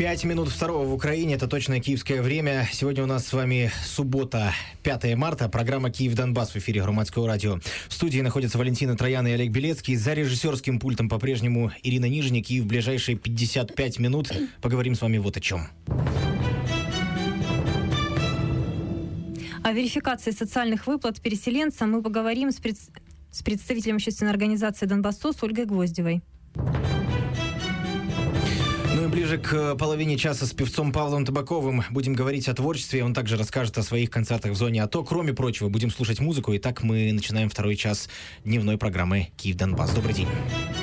5 минут второго в Украине, это точное киевское время. Сегодня у нас с вами суббота, 5 марта, программа «Киев-Донбасс» в эфире Громадского радио. В студии находятся Валентина Троян и Олег Белецкий. За режиссерским пультом по-прежнему Ирина Нижник. И в ближайшие 55 минут поговорим с вами вот о чем. О верификации социальных выплат переселенцам мы поговорим с представителем общественной организации «Донбассос» Ольгой Гвоздевой. Ну и ближе к половине часа с певцом Павлом Табаковым будем говорить о творчестве. Он также расскажет о своих концертах в зоне АТО. Кроме прочего, будем слушать музыку. Итак, мы начинаем второй час дневной программы «Киев-Донбасс». Добрый день.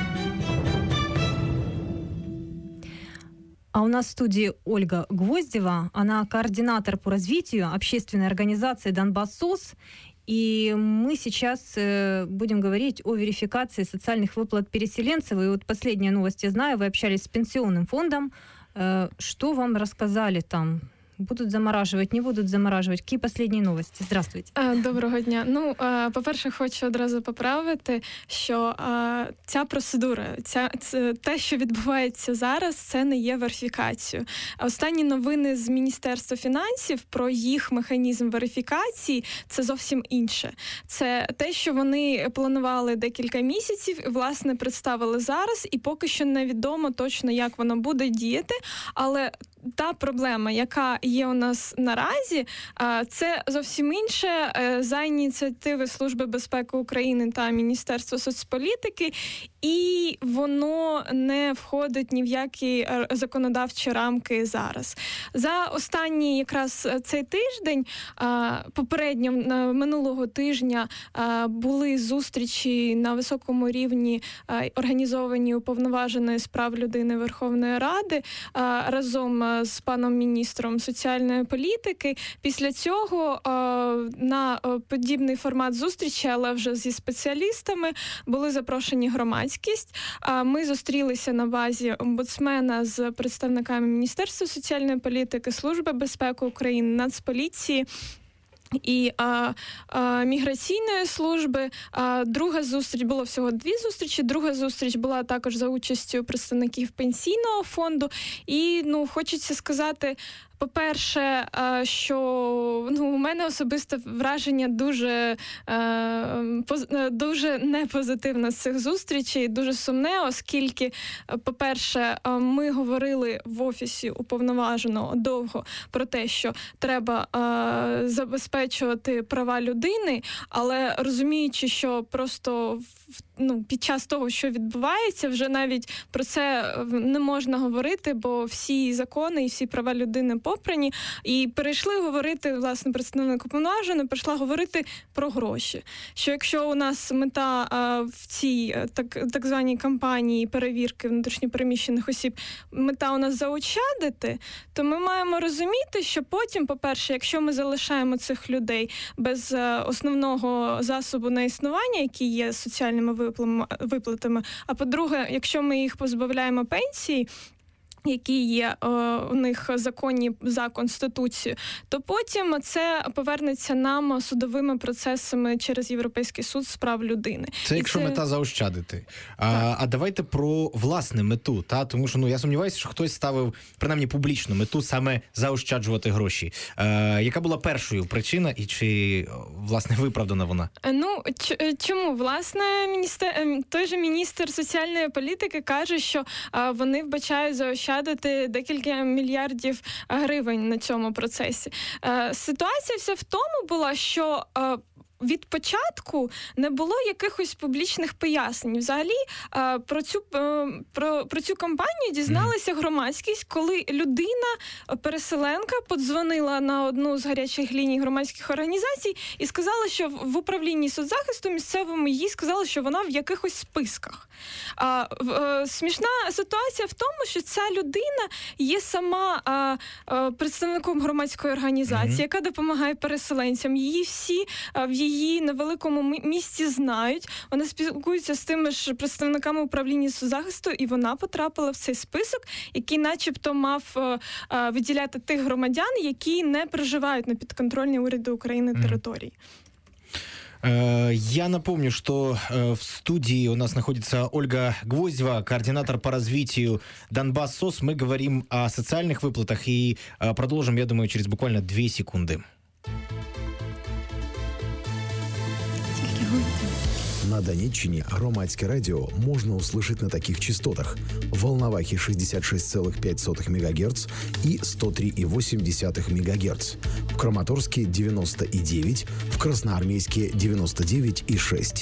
А у нас в студии Ольга Гвоздева. Она координатор по развитию общественной организации «Донбассос». И мы сейчас будем говорить о верификации социальных выплат переселенцев. И вот последняя новость, я знаю, вы общались с пенсионным фондом. Что вам рассказали там? Будуть заморажувати, не будуть заморажувати? Які останні новості? Здравствуйте. Доброго дня. Ну, по-перше, хочу одразу поправити, що ця процедура, те, що відбувається зараз, це не є верифікацією. Останні новини з Міністерства фінансів про їх механізм верифікації – це зовсім інше. Це те, що вони планували декілька місяців, і, власне, представили зараз, і поки що невідомо точно, як воно буде діяти, але та проблема, яка є у нас наразі, це зовсім інше. За ініціативи Служби безпеки України та Міністерства соцполітики, і воно не входить ні в які законодавчі рамки зараз. За останній якраз цей тиждень, попередньо минулого тижня, були зустрічі на високому рівні, організовані Уповноваженою з прав людини Верховної Ради разом з паном міністром соціальної політики. Після цього на подібний формат зустрічі, але вже зі спеціалістами, були запрошені громадськість. Ми зустрілися на базі омбудсмена з представниками Міністерства соціальної політики, Служби безпеки України, Нацполіції і міграційної служби. Друга зустріч, було всього 2 зустрічі. Друга зустріч була також за участю представників пенсійного фонду. І, хочеться сказати, по-перше, що у мене особисто враження дуже непозитивне з цих зустрічей, дуже сумне, оскільки, по-перше, ми говорили в офісі уповноваженого довго про те, що треба забезпечувати права людини, але розуміючи, що просто під час того, що відбувається, вже навіть про це не можна говорити, бо всі закони і всі права людини попрані. І перейшли говорити, власне, представник уповноважений, перейшла говорити про гроші. Що якщо у нас мета в цій так званій кампанії перевірки внутрішньопереміщених осіб, мета у нас заощадити, то ми маємо розуміти, що потім, по-перше, якщо ми залишаємо цих людей без основного засобу на існування, які є соціальними виплатами, а по-друге, якщо ми їх позбавляємо пенсії, які є у них законні за Конституцією, то потім це повернеться нам судовими процесами через Європейський суд з прав людини. Це якщо мета заощадити. А давайте про власне мету. Тому що я сумніваюся, що хтось ставив, принаймні публічну мету, саме заощаджувати гроші. Яка була першою причина і чи, власне, виправдана вона? Чому? Власне, той же міністр соціальної політики каже, що вони вбачають заощаджувати декілька мільярдів гривень на цьому процесі. Ситуація вся в тому була, що від початку не було якихось публічних пояснень. Взагалі, про цю кампанію дізналася громадськість, коли людина-переселенка подзвонила на одну з гарячих ліній громадських організацій і сказала, що в управлінні соцзахисту місцевому їй сказали, що вона в якихось списках. Смішна ситуація в тому, що ця людина є сама представником громадської організації, яка допомагає переселенцям. Її всі в її невеликому місті знають. Вона спілкується з тими ж представниками управління соцзахисту, і вона потрапила в цей список, який начебто мав виділяти тих громадян, які не проживають на підконтрольній уряду України території. Я напомню, что в студии у нас находится Ольга Гвоздева, координатор по развитию Донбасс СОС. Мы говорим о социальных выплатах и продолжим, я думаю, через буквально 2 секунды. На Донеччині громадське радіо можна услышать на таких частотах: Волновахи 66,5 МГц и 103,8 МГц, в Краматорске 90,9, в Красноармейске 99,6.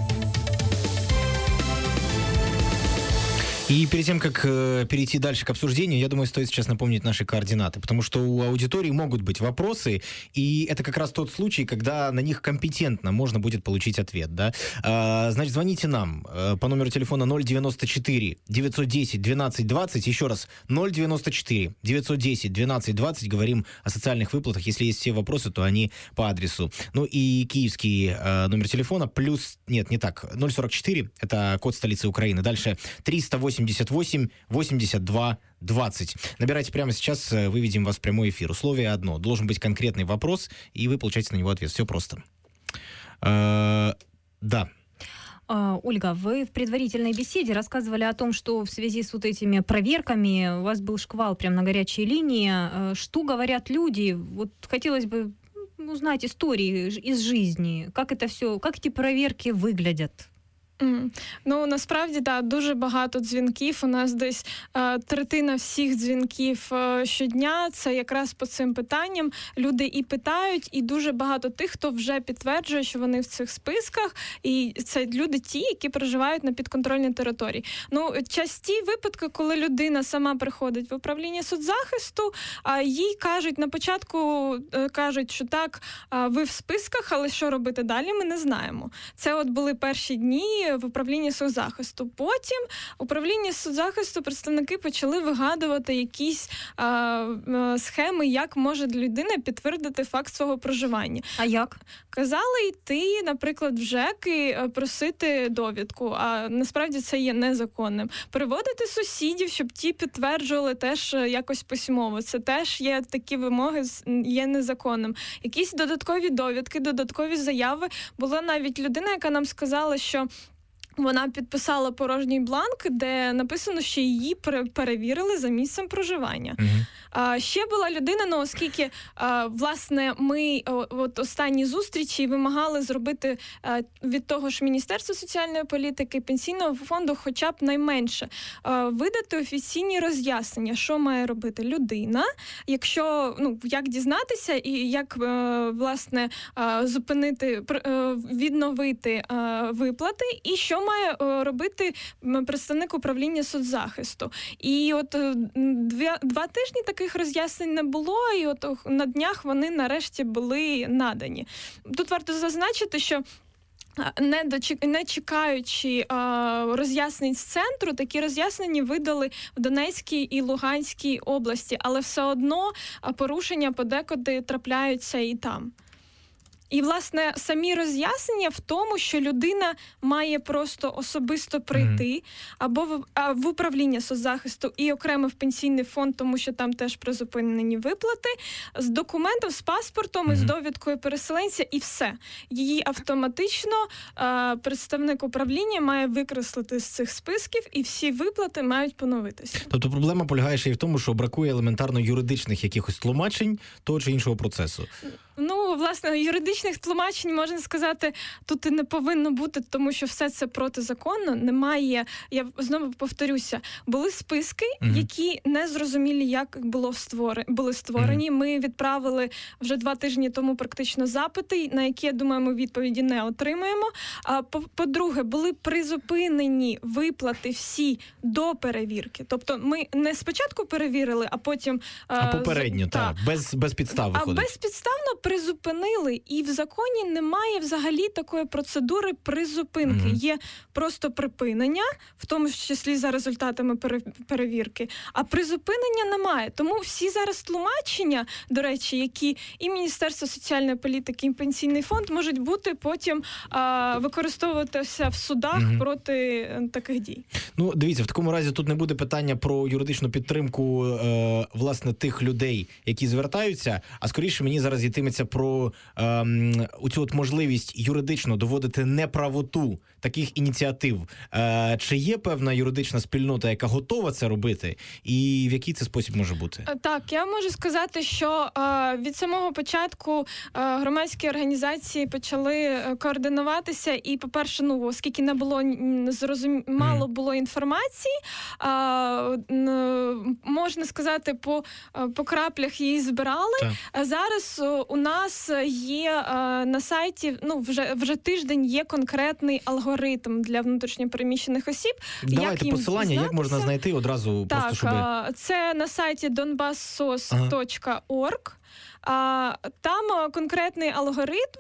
И перед тем, как перейти дальше к обсуждению, я думаю, стоит сейчас напомнить наши координаты, потому что у аудитории могут быть вопросы, и это как раз тот случай, когда на них компетентно можно будет получить ответ, да? Значит, звоните нам по номеру телефона 094 910 12 20, еще раз, 094 910 12 20, говорим о социальных выплатах, если есть все вопросы, то они по адресу. Ну и киевский номер телефона, нет, не так, 044, это код столицы Украины, дальше 388 82 20. Набирайте прямо сейчас, выведем вас в прямой эфир. Условие одно. Должен быть конкретный вопрос, и вы получаете на него ответ. Все просто. Да. Ольга, вы в предварительной беседе рассказывали о том, что в связи с вот этими проверками у вас был шквал прямо на горячей линии. Что говорят люди? Вот хотелось бы узнать истории из жизни. Как это все, как эти проверки выглядят? Ну, насправді, так, дуже багато дзвінків. У нас десь третина всіх дзвінків щодня – це якраз по цим питанням. Люди і питають, і дуже багато тих, хто вже підтверджує, що вони в цих списках. І це люди ті, які проживають на підконтрольній території. Ну, часті випадки, коли людина сама приходить в управління соцзахисту, їй кажуть, на початку кажуть, що так, ви в списках, але що робити далі, ми не знаємо. Це от були перші дні в управлінні соцзахисту. Потім управління соцзахисту представники почали вигадувати якісь схеми, як може людина підтвердити факт свого проживання. А як? Казали йти, наприклад, в ЖЕК і просити довідку, а насправді це є незаконним. Переводити сусідів, щоб ті підтверджували теж якось письмово. Це теж є такі вимоги, є незаконним. Якісь додаткові довідки, додаткові заяви. Була навіть людина, яка нам сказала, що вона підписала порожній бланк, де написано, що її перевірили за місцем проживання. Ще була людина, оскільки, власне, ми от останні зустрічі вимагали зробити від того ж Міністерства соціальної політики, Пенсійного фонду хоча б найменше видати офіційні роз'яснення, що має робити людина, якщо, як дізнатися і як, власне, зупинити, відновити виплати, і що має робити представник управління соцзахисту. І от 2 тижні таких роз'яснень не було, і от на днях вони нарешті були надані. Тут варто зазначити, що не чекаючи роз'яснень з центру, такі роз'яснення видали в Донецькій і Луганській області, але все одно порушення подекуди трапляються і там. І, власне, самі роз'яснення в тому, що людина має просто особисто прийти або в управління соцзахисту і окремо в пенсійний фонд, тому що там теж призупинені виплати, з документом, з паспортом і з довідкою переселенця, і все. Її автоматично представник управління має викреслити з цих списків, і всі виплати мають поновитися. Тобто проблема полягає ще й в тому, що бракує елементарно юридичних якихось тлумачень того чи іншого процесу. Власне, юридичних тлумачень, можна сказати, тут і не повинно бути, тому що все це протизаконно. Немає, я знову повторюся, були списки, які незрозумілі, як були створені. Ми відправили вже 2 тижні тому практично запити, на які, я думаю, ми відповіді не отримаємо. По-друге, були призупинені виплати всі до перевірки. Тобто ми не спочатку перевірили, а потім... попередньо, так, без підстав виходить. А безпідставно призупинили, і в законі немає взагалі такої процедури призупинки. Є просто припинення, в тому числі за результатами перевірки, а призупинення немає. Тому всі зараз тлумачення, до речі, які і Міністерство соціальної політики, і Пенсійний фонд можуть бути потім використовуватися в судах проти таких дій. Дивіться, в такому разі тут не буде питання про юридичну підтримку, власне, тих людей, які звертаються, а скоріше мені зараз йтиме йтиметься про оцю от можливість юридично доводити неправоту таких ініціатив. Чи є певна юридична спільнота, яка готова це робити? І в який це спосіб може бути? Так, я можу сказати, що від самого початку громадські організації почали координуватися. І, по-перше, оскільки не було мало було інформації, можна сказати, по краплях її збирали. Так. Зараз у нас є на сайті, вже тиждень є конкретний алгоритм для внутрішньопереміщених осіб. Давайте посилання, як можна знайти одразу, так, просто щоб... це на сайті donbasssos.org. Там конкретний алгоритм,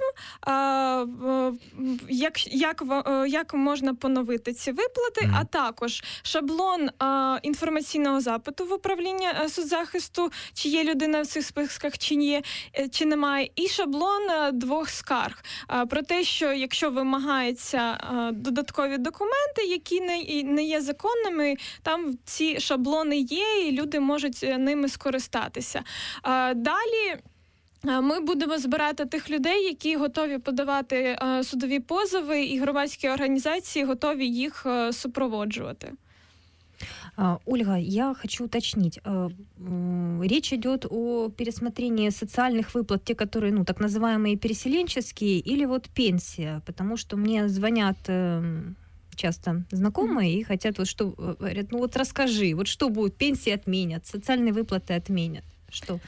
як можна поновити ці виплати, а також шаблон інформаційного запиту в управління соцзахисту, чи є людина в цих списках, чи немає, і шаблон 2 скарг. Про те, що якщо вимагаються додаткові документи, які не є законними, там ці шаблони є, і люди можуть ними скористатися. Далі ми будемо збирати тих людей, які готові подавати судові позови, і громадські організації готові їх супроводжувати. Ольга, я хочу уточнить. Речь идет о пересмотрении социальных выплат, те, которые, так называемые переселенческие, или вот пенсия, потому что мне звонят часто знакомые и хотят, говорят, расскажи, что будет, пенсии отменят, социальные выплаты отменят. Що?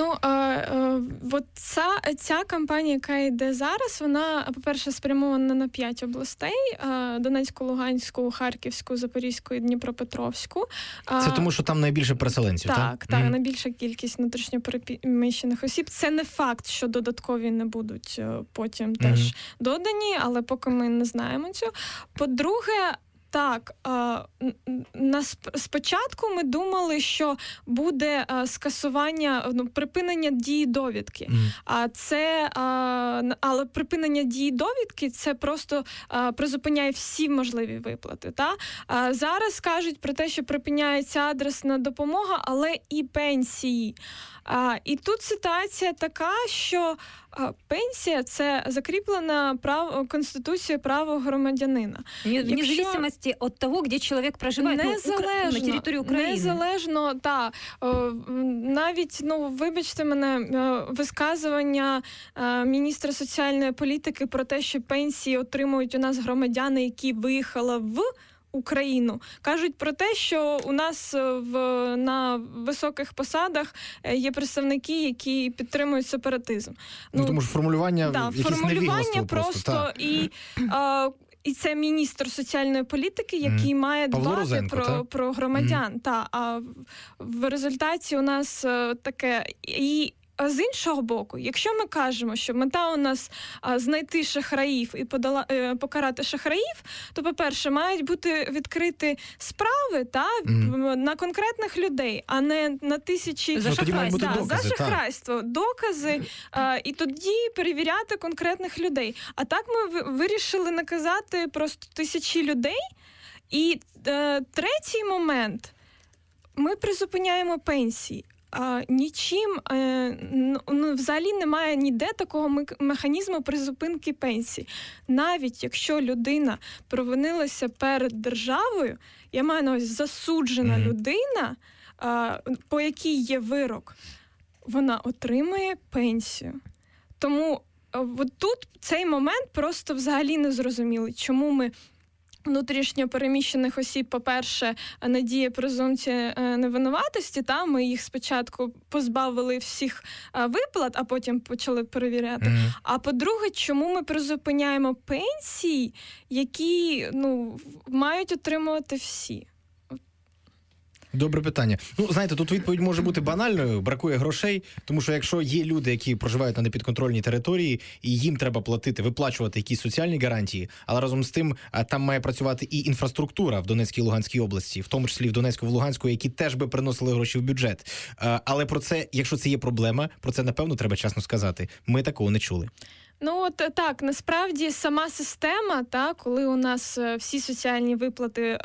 Ця кампанія, яка йде зараз, вона, по-перше, спрямована на 5 областей: Донецьку, Луганську, Харківську, Запорізьку і Дніпропетровську. Це тому, що там найбільше переселенців, так? Так, найбільша кількість внутрішньопереміщених осіб. Це не факт, що додаткові не будуть потім теж додані, але поки ми не знаємо цього. По-друге, так, спочатку ми думали, що буде скасування, припинення дії довідки. Але припинення дії довідки це просто призупиняє всі можливі виплати. Зараз кажуть про те, що припиняється адресна допомога, але і пенсії. І тут ситуація така, що пенсія – це закріплена Конституцією право громадянина. Вне зависимості від того, де чоловік проживає на території України. Незалежно, так. Навіть, вибачте мене, висказування міністра соціальної політики про те, що пенсії отримують у нас громадяни, які виїхали в Україну. Кажуть про те, що у нас на високих посадах є представники, які підтримують сепаратизм. Тому що формулювання якесь невігластво просто. І це міністр соціальної політики, який має дбати про громадян. А в результаті у нас таке... З іншого боку, якщо ми кажемо, що мета у нас знайти шахраїв і покарати шахраїв, то, по-перше, мають бути відкриті справи на конкретних людей, а не на тисячі за шахрайство. Докази, і тоді перевіряти конкретних людей. А так ми вирішили наказати просто тисячі людей. І третій момент – ми призупиняємо пенсії. Нічим, взагалі немає ніде такого механізму призупинки пенсії. Навіть якщо людина провинилася перед державою, я маю на увазі засуджена людина, по якій є вирок, вона отримує пенсію. Тому тут цей момент просто взагалі не зрозумілий, чому ми внутрішньопереміщених осіб, по-перше, надія презумпція невинуватості, ми їх спочатку позбавили всіх виплат, а потім почали перевіряти. А по-друге, чому ми призупиняємо пенсії, які мають отримувати всі? Добре питання. Знаєте, тут відповідь може бути банальною, бракує грошей, тому що якщо є люди, які проживають на непідконтрольній території, і їм треба платити, виплачувати якісь соціальні гарантії, але разом з тим там має працювати і інфраструктура в Донецькій і Луганській області, в тому числі в Донецьку, в Луганську, які теж би приносили гроші в бюджет. Але про це, якщо це є проблема, про це, напевно, треба чесно сказати. Ми такого не чули. Так, насправді сама система, коли у нас всі соціальні виплати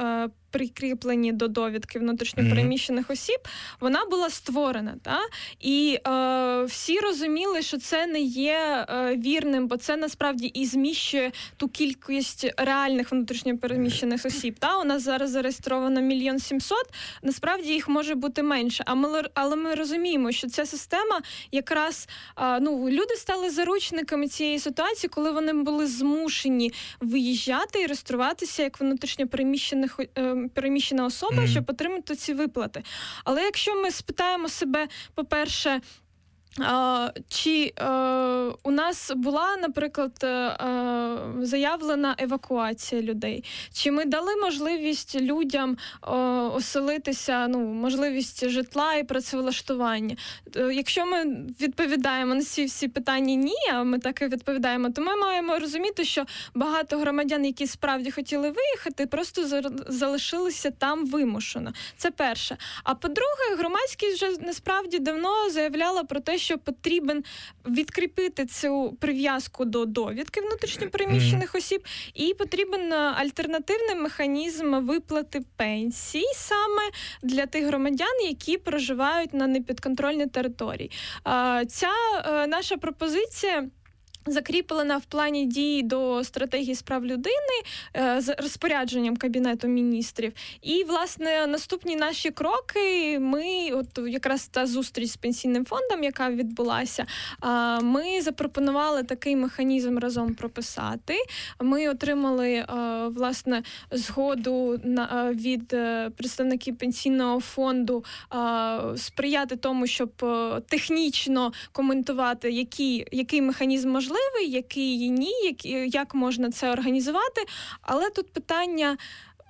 прикріплені до довідки внутрішньопереміщених осіб, вона була створена. І всі розуміли, що це не є вірним, бо це насправді і зміщує ту кількість реальних внутрішньопереміщених осіб. У нас зараз зареєстровано 1 700 000, насправді їх може бути менше. Але ми розуміємо, що ця система якраз, люди стали заручниками цієї ситуації, коли вони були змушені виїжджати і реєструватися як внутрішньопереміщена особа, щоб отримати ці виплати. Але якщо ми спитаємо себе, по-перше, чи у нас була, наприклад, заявлена евакуація людей? Чи ми дали можливість людям оселитися, можливість житла і працевлаштування? Якщо ми відповідаємо на ці всі питання ні, а ми так і відповідаємо, то ми маємо розуміти, що багато громадян, які справді хотіли виїхати, просто залишилися там вимушено. Це перше. А по-друге, громадськість вже насправді давно заявляла про те, що потрібен відкріпити цю прив'язку до довідки внутрішньопереміщених осіб, і потрібен альтернативний механізм виплати пенсій саме для тих громадян, які проживають на непідконтрольній території. Ця наша пропозиція закріплена в плані дій до стратегії з прав людини з розпорядженням Кабінету міністрів. І, власне, наступні наші кроки, якраз та зустріч з Пенсійним фондом, яка відбулася, ми запропонували такий механізм разом прописати. Ми отримали, власне, згоду від представників Пенсійного фонду сприяти тому, щоб технічно коментувати, який механізм можливий, який ні, як можна це організувати. Але тут питання,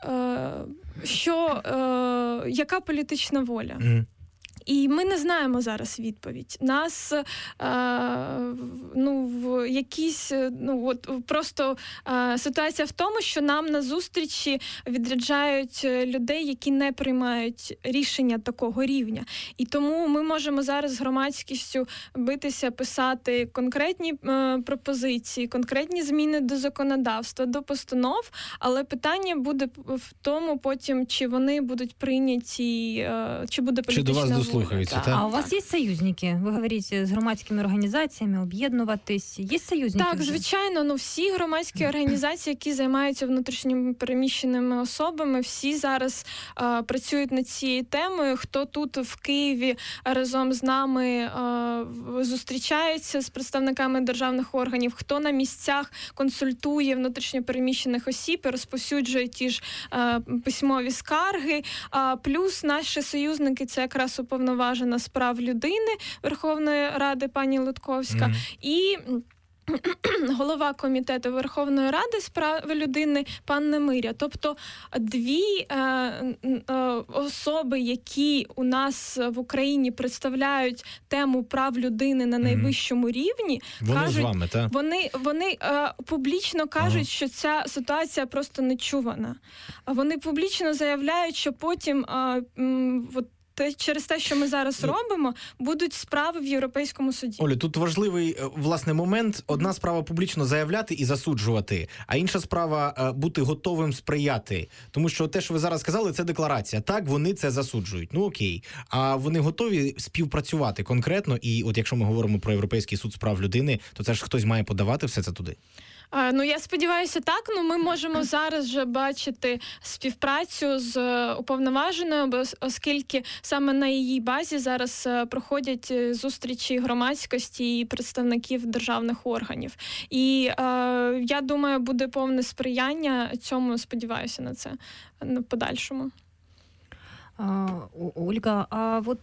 яка політична воля? І ми не знаємо зараз відповідь. Нас ситуація в тому, що нам на зустрічі відряджають людей, які не приймають рішення такого рівня. І тому ми можемо зараз з громадськістю битися, писати конкретні пропозиції, конкретні зміни до законодавства, до постанов, але питання буде в тому потім, чи вони будуть прийняті, чи буде політична воля. Слухаються, а у вас є союзники? Ви говорите, з громадськими організаціями об'єднуватись. Є союзники? Так, звичайно. Всі громадські організації, які займаються внутрішніми переміщеними особами, всі зараз працюють над цією темою. Хто тут в Києві разом з нами зустрічається з представниками державних органів, хто на місцях консультує внутрішньопереміщених осіб і розповсюджує ті ж письмові скарги. Плюс наші союзники – це якраз уповноважена з прав людини Верховної Ради пані Лутковська і голова комітету Верховної Ради з прав людини пан Немиря. Тобто дві особи, які у нас в Україні представляють тему прав людини на найвищому рівні, вони з вами, так? Вони публічно кажуть, що ця ситуація просто нечувана. Вони публічно заявляють, що потім через те, що ми зараз робимо, будуть справи в Європейському суді. Олю, тут важливий, власне, момент. Одна справа публічно заявляти і засуджувати, а інша справа бути готовим сприяти. Тому що те, що ви зараз сказали, це декларація. Так, вони це засуджують. Окей. А вони готові співпрацювати конкретно? І от якщо ми говоримо про Європейський суд з прав людини, то це ж хтось має подавати все це туди? Я сподіваюся, так. Ми можемо зараз вже бачити співпрацю з уповноваженою, оскільки саме на її базі зараз проходять зустрічі громадськості і представників державних органів. І я думаю, буде повне сприяння цьому, сподіваюся на це в подальшому. Ольга, а вот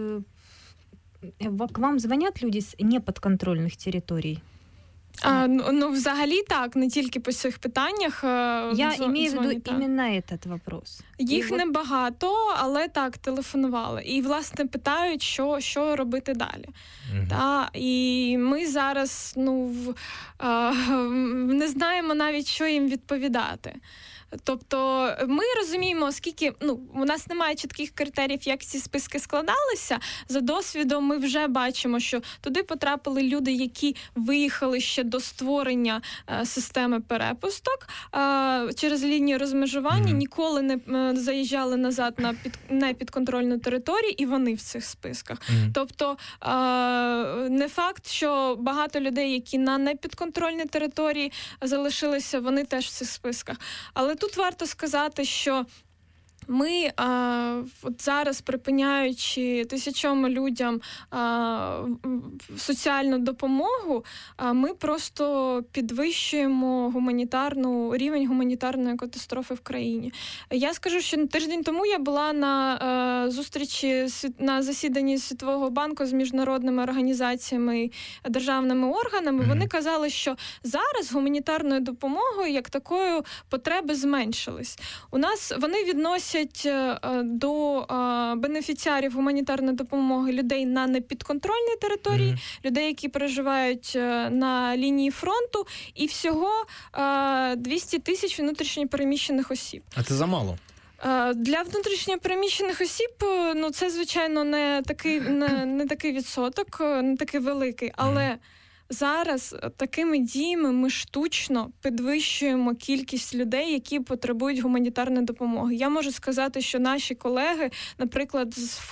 к вам звонят люди з неподконтрольних територій? Взагалі так, не тільки по цих питаннях. Я маю в виду іменно этот вопрос. Їх небагато, але так, телефонували. І, власне, питають, що робити далі. І ми зараз не знаємо навіть, що їм відповідати. Тобто ми розуміємо, оскільки у нас немає чітких критеріїв, як ці списки складалися. За досвідом ми вже бачимо, що туди потрапили люди, які виїхали ще до створення системи перепусток через лінію розмежування, ніколи не заїжджали назад на непідконтрольну територію, і вони в цих списках. Тобто не факт, що багато людей, які на непідконтрольній території залишилися, вони теж в цих списках. Але тут варто сказати, що ми от зараз, припиняючи тисячам людям соціальну допомогу, ми просто підвищуємо рівень гуманітарної катастрофи в країні. Я скажу, що тиждень тому я була на зустрічі на засіданні Світового банку з міжнародними організаціями і державними органами. Вони казали, що зараз гуманітарною допомогою як такою потреби зменшились. У нас вони відносять до бенефіціарів гуманітарної допомоги людей на непідконтрольній території, людей, які переживають на лінії фронту, і всього 200 тисяч внутрішньопереміщених осіб. А це замало? Для внутрішньопереміщених осіб, це, звичайно, не такий відсоток, не такий великий, але зараз такими діями ми штучно підвищуємо кількість людей, які потребують гуманітарної допомоги. Я можу сказати, що наші колеги, наприклад,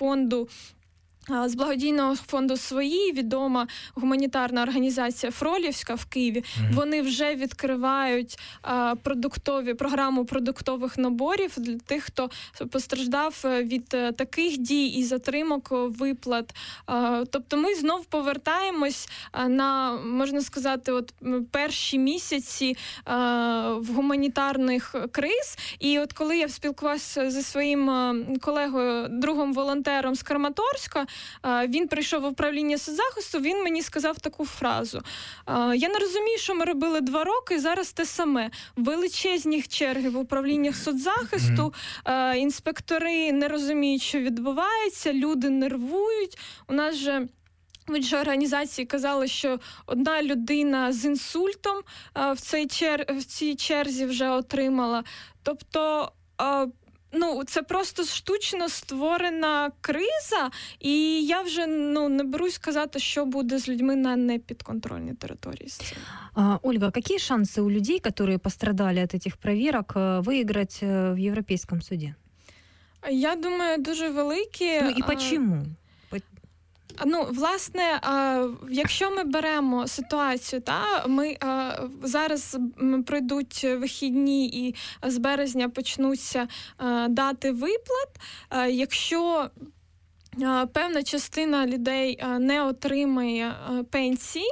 з благодійного фонду «Свої», відома гуманітарна організація «Фролівська» в Києві, вони вже відкривають програму продуктових наборів для тих, хто постраждав від таких дій і затримок виплат. Тобто ми знов повертаємось на, можна сказати, перші місяці в гуманітарних криз. І от коли я спілкувалася зі своїм колегою, другом-волонтером з Краматорська, він прийшов в управління соцзахисту, він мені сказав таку фразу. Я не розумію, що ми робили 2 роки, зараз те саме. Величезні черги в управліннях соцзахисту, інспектори не розуміють, що відбувається, люди нервують. У нас же в іншій організації казали, що одна людина з інсультом в цій черзі вже отримала. Тобто це просто штучно створена криза, і я вже не берусь сказати, що буде з людьми на непідконтрольній території. Ольга, какие шансы у людей, которые пострадали от этих проверок, выиграть в Европейском суде? Я думаю, дуже великі. И почему? Власне, якщо ми беремо ситуацію, ми зараз пройдуть вихідні і з березня почнуться дати виплат. Якщо певна частина людей не отримає пенсії,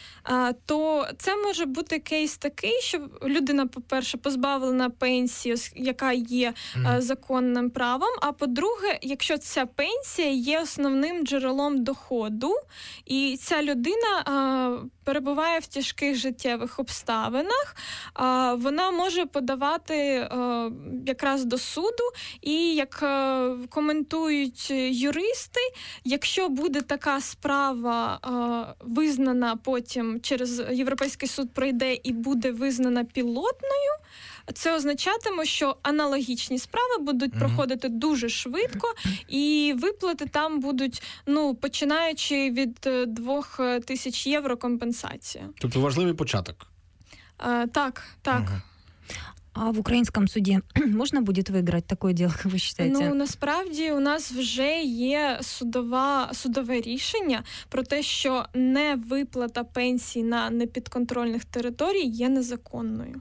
то це може бути кейс такий, що людина, по-перше, позбавлена пенсії, яка є законним правом, а по-друге, якщо ця пенсія є основним джерелом доходу, і ця людина перебуває в тяжких життєвих обставинах, вона може подавати якраз до суду, і, як коментують юристи, якщо буде така справа визнана потім через Європейський суд пройде і буде визнана пілотною, це означатиме, що аналогічні справи будуть проходити дуже швидко, і виплати там будуть, починаючи від 2000 євро компенсація. Тобто важливий початок. Так. А в українському суді можна буде виграти таке діло, як ви вважаєте? Насправді у нас вже є судове рішення про те, що невиплата пенсій на непідконтрольних територіях є незаконною.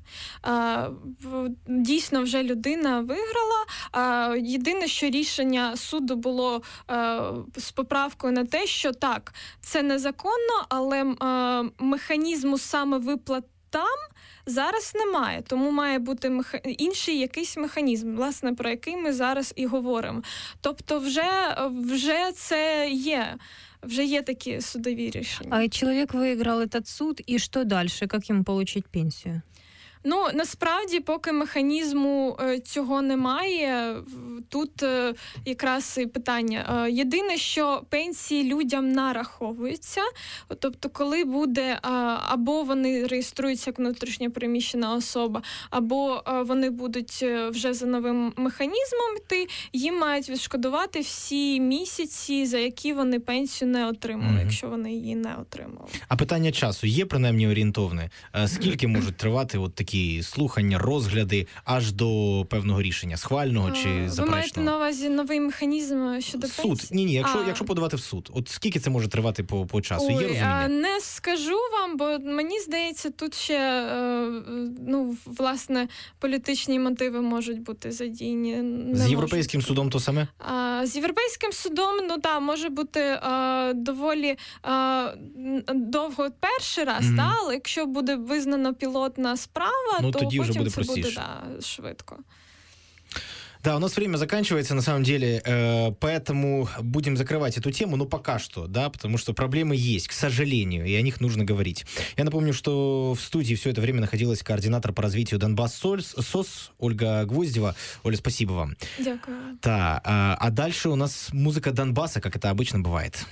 Дійсно, вже людина виграла. Єдине, що рішення суду було з поправкою на те, що так, це незаконно, але механізму саме виплат там зараз немає, тому має бути інший якийсь механізм, власне, про який ми зараз і говоримо. Тобто вже це є, вже є такі судові рішення. А чоловік виграв цей суд, і що далі? Як йому отримати пенсію? Ну, насправді, поки механізму цього немає, тут якраз і питання. Єдине, що пенсії людям нараховуються, тобто коли буде, або вони реєструються як внутрішньо переміщена особа, або вони будуть вже за новим механізмом йти, їм мають відшкодувати всі місяці, за які вони пенсію не отримали, якщо вони її не отримали. А питання часу є принаймні орієнтовне? Скільки можуть тривати от такі слухання, розгляди аж до певного рішення, схвального чи заперечного? Ви маєте на увазі новий механізм щодо пенсії? Суд. Ні, якщо подавати в суд. От скільки це може тривати по часу? Є розуміння? Не скажу вам, бо мені здається, тут ще, власне, політичні мотиви можуть бути задіяні. З Європейським судом то саме? З Європейським судом, може бути доволі довго перший раз, але якщо буде визнана пілотна справа, то тоді вже потім буде це буде простіше. Швидко. Да, у нас время заканчивается, на самом деле, поэтому будем закрывать эту тему, но пока что, да, потому что проблемы есть, к сожалению, и о них нужно говорить. Я напомню, что в студии все это время находилась координатор по развитию Донбасс СОС Ольга Гвоздева. Оля, спасибо вам. Дякую. Да, а дальше у нас музыка Донбасса, как это обычно бывает.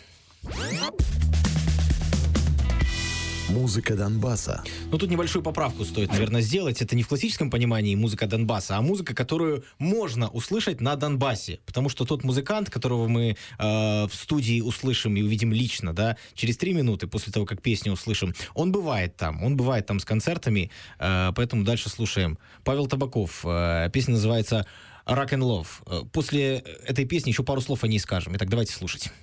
Музыка Донбасса. Тут небольшую поправку стоит, наверное, сделать. Это не в классическом понимании музыка Донбасса, а музыка, которую можно услышать на Донбассе. Потому что тот музыкант, которого мы в студии услышим и увидим лично, да, через 3 минуты после того, как песню услышим, он бывает там с концертами, поэтому дальше слушаем. Павел Табаков, песня называется «Rock and Love». После этой песни еще пару слов о ней скажем. Итак, давайте слушать.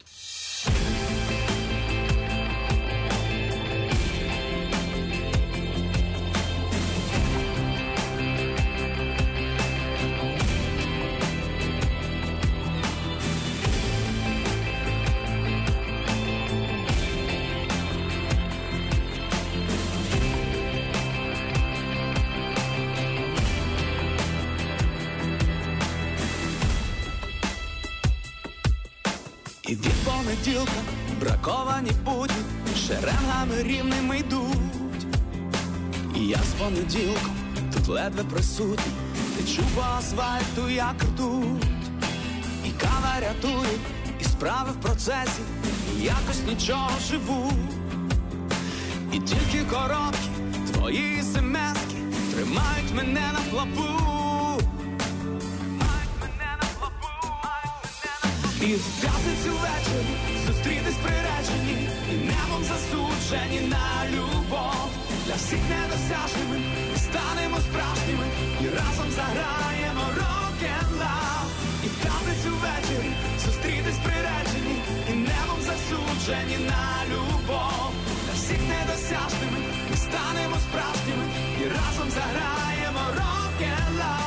І від понеділка браковані будні шеренгами рівними йдуть. І я з понеділком тут ледве присутній, течу по асфальту, як ртуть. І кава рятує, і справи в процесі, і якось нічого живу. І тільки короткі твої смски тримають мене на плаву. І в п'ятницю ввечері зустрітись приречені, і небом засуджені на любов. Для всіх недосяжними ми станемо справжніми, і разом заграємо рок-н-рол. І в п'ятницю ввечері зустрітись приречені, і небом засуджені на любов. Для всіх недосяжними ми станемо справжніми, і разом заграємо рок-н-рол.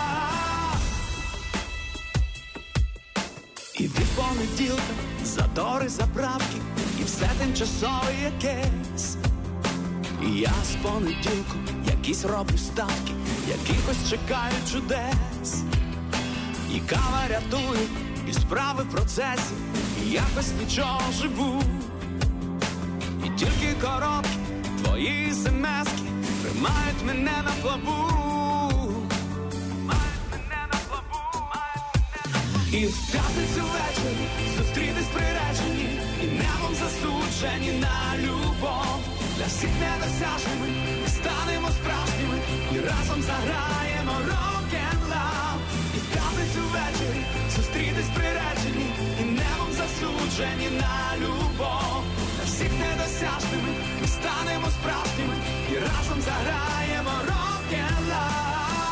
І від понеділка задори, заправки, і все тимчасове якесь. І я з понеділку якісь роблю ставки, якихось чекають чудес. І кава рятує, і справи в процесі, і якось нічого живу. І тільки короткі твої смски тримають мене на плаву. І в п'ятницю ввечері зустрітись приречені, і небом засуджені на любов. Для всіх недосяжними ми станемо справжніми, і разом заграємо рок-н-рол. І в п'ятницю ввечері зустрітись приречені, і небом засуджені на любов. Для всіх недосяжними ми станемо справжніми, і разом заграємо рок-н-рол.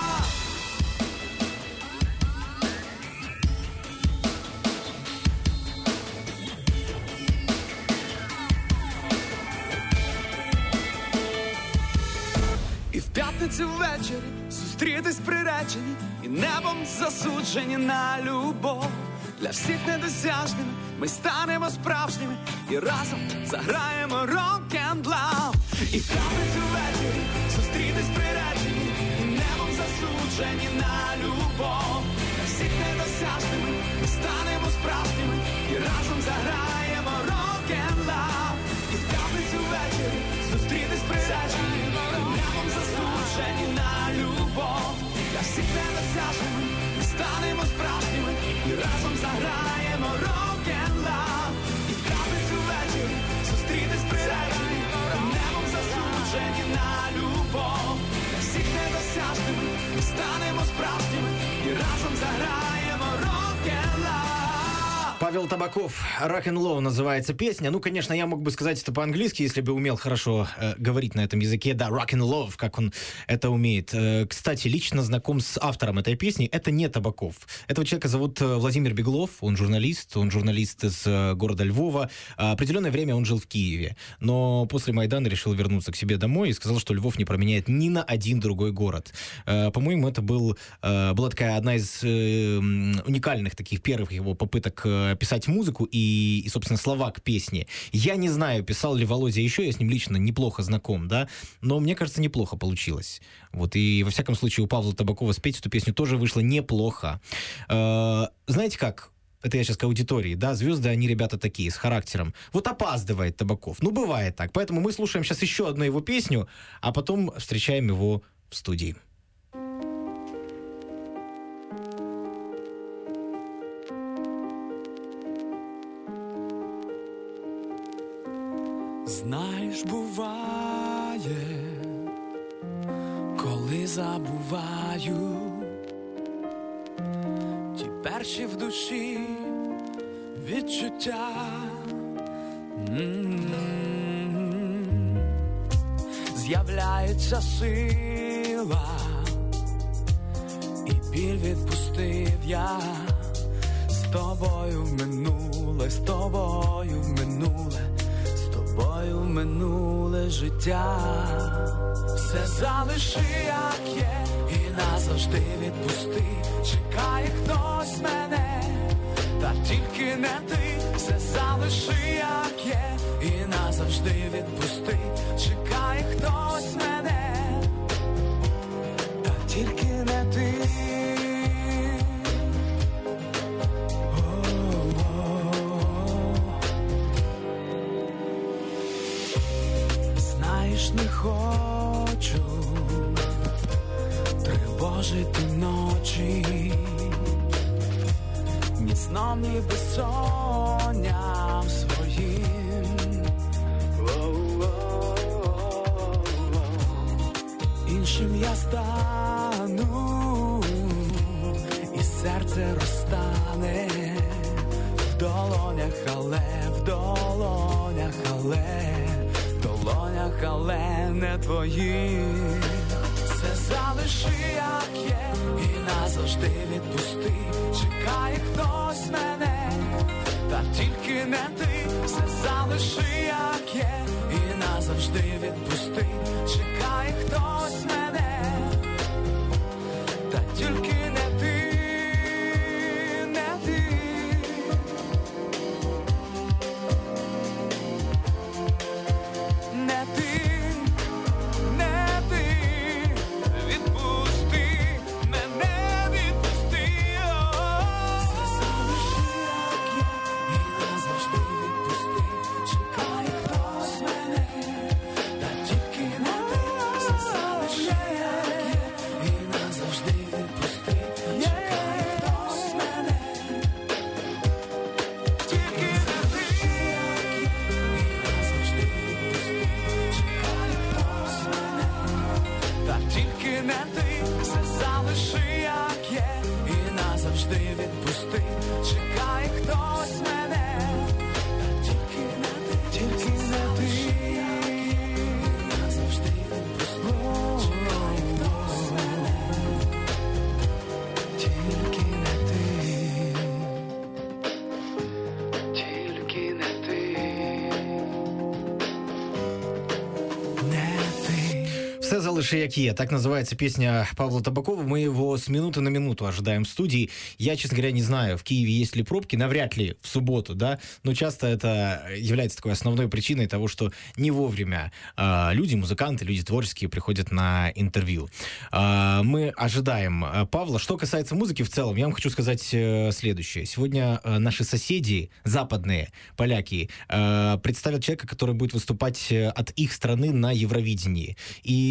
І в п'ятницю ввечері зустрітись приречені, і небом засуджені на любов. Для всіх недосяжними ми станемо справжніми, і разом заграємо рок-н-рол. І в п'ятницю ввечері зустрітись приречені, і небом засуджені на любов. Для всіх недосяжними ми станемо справжніми, і разом заграємо рок-н-рол. І в п'ятницю ввечері зустрітись приречені, і небом засуджені на Павел Табаков, «Rock and Low» называется песня. Ну, конечно, я мог бы сказать это по-английски, если бы умел хорошо говорить на этом языке. Да, «Rock and Love», как он это умеет. Кстати, лично знаком с автором этой песни. Это не Табаков. Этого человека зовут Владимир Беглов. Он журналист из города Львова. Определенное время он жил в Киеве. Но после Майдана решил вернуться к себе домой и сказал, что Львов не променяет ни на один другой город. По-моему, это была такая одна из уникальных таких первых его попыток писать музыку и, собственно, слова к песне. Я не знаю, писал ли Володя еще, я с ним лично неплохо знаком, да, но мне кажется, неплохо получилось. Вот, и во всяком случае у Павла Табакова спеть эту песню тоже вышло неплохо. Знаете как? Это я сейчас к аудитории, да, звезды, они ребята такие, с характером. Вот опаздывает Табаков, ну бывает так, поэтому мы слушаем сейчас еще одну его песню, а потом встречаем его в студии. Знаєш, буває, коли забуваю ті перші в душі відчуття. З'являється сила, і біль відпустив я. З тобою в минуле, з тобою в минуле, тобою минуле життя. Все залиши, як є, і назавжди відпусти. Чекає хтось мене, та тільки не ти. Все залиши, як є, і назавжди відпусти. Чекає хтось мене, та тільки не ти. Не хочу тривожити ночі, ні сном, ні безсонням своїм. Іншим я стану, і серце розтане в долонях, в долонях, але не твоїх. Все залиши, як є, і назавжди відпусти. Чекає хтось мене, та тільки не ти. Все залиши, як є, і назавжди відпусти. Чекає хтось мене, та тільки не ти. «Все залиши, як є». Так называется песня Павла Табакова. Мы его с минуты на минуту ожидаем в студии. Я, честно говоря, не знаю, в Киеве есть ли пробки. Навряд ли в субботу, да. Но часто это является такой основной причиной того, что не вовремя люди, музыканты, люди творческие приходят на интервью. Мы ожидаем Павла. Что касается музыки в целом, я вам хочу сказать следующее. Сегодня наши соседи, западные поляки, представят человека, который будет выступать от их страны на Евровидении. И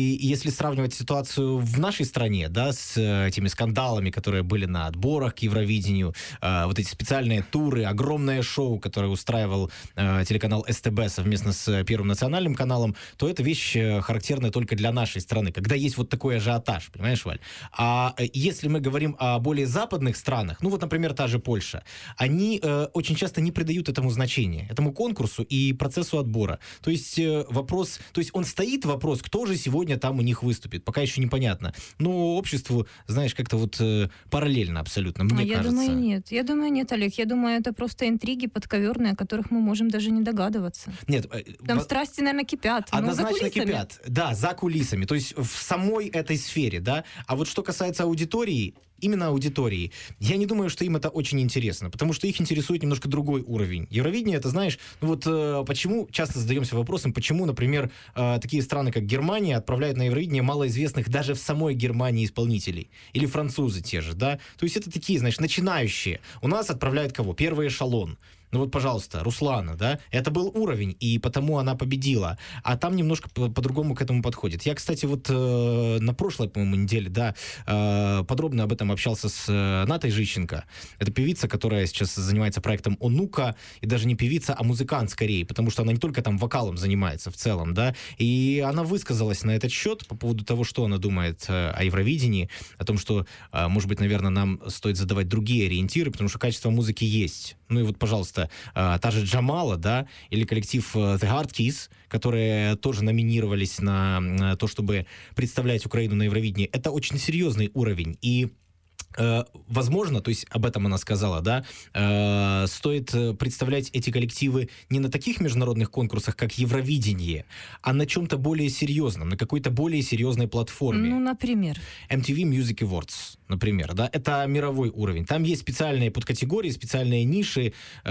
И если сравнивать ситуацию в нашей стране, да, с этими скандалами, которые были на отборах к Евровидению, вот эти специальные туры, огромное шоу, которое устраивал телеканал СТБ совместно с Первым национальным каналом, то это вещь характерная только для нашей страны, когда есть вот такой ажиотаж, понимаешь, Валь? А если мы говорим о более западных странах, ну вот, например, та же Польша, они очень часто не придают этому значения, этому конкурсу и процессу отбора. То есть вопрос, то есть он стоит вопрос, кто же сегодня там у них выступит, пока еще непонятно. Но обществу, знаешь, как-то вот параллельно абсолютно, мне кажется. Я думаю, нет. Я думаю, нет, Олег. Я думаю, это просто интриги подковерные, о которых мы можем даже не догадываться. Нет. Там страсти, наверное, кипят. Однозначно кипят. Да, за кулисами. То есть в самой этой сфере, да. А вот что касается аудитории, именно аудитории, я не думаю, что им это очень интересно, потому что их интересует немножко другой уровень. Евровидение, это, знаешь, ну вот почему, часто задаемся вопросом, почему, например, такие страны, как Германия, отправляют на Евровидение малоизвестных даже в самой Германии исполнителей. Или французы те же, да. То есть это такие, значит, начинающие. У нас отправляют кого? Первый эшелон. Ну вот, пожалуйста, Руслана, да, это был уровень, и потому она победила. А там немножко по-другому к этому подходит. Я, кстати, вот на прошлой, по-моему, неделе, да, подробно об этом общался с Натой Жищенко. Это певица, которая сейчас занимается проектом «Онука», и даже не певица, а музыкант скорее, потому что она не только там вокалом занимается в целом, да, и она высказалась на этот счет по поводу того, что она думает о Евровидении, о том, что, может быть, наверное, нам стоит задавать другие ориентиры, потому что качество музыки есть. Ну и вот, пожалуйста, та же Джамала, да, или коллектив The Hard Keys, которые тоже номинировались на то, чтобы представлять Украину на Евровидении. Это очень серьезный уровень. И возможно, то есть об этом она сказала, да, стоит представлять эти коллективы не на таких международных конкурсах, как Евровидение, а на чем-то более серьезном, на какой-то более серьезной платформе. Ну, например. MTV Music Awards, например, да, это мировой уровень. Там есть специальные подкатегории, специальные ниши,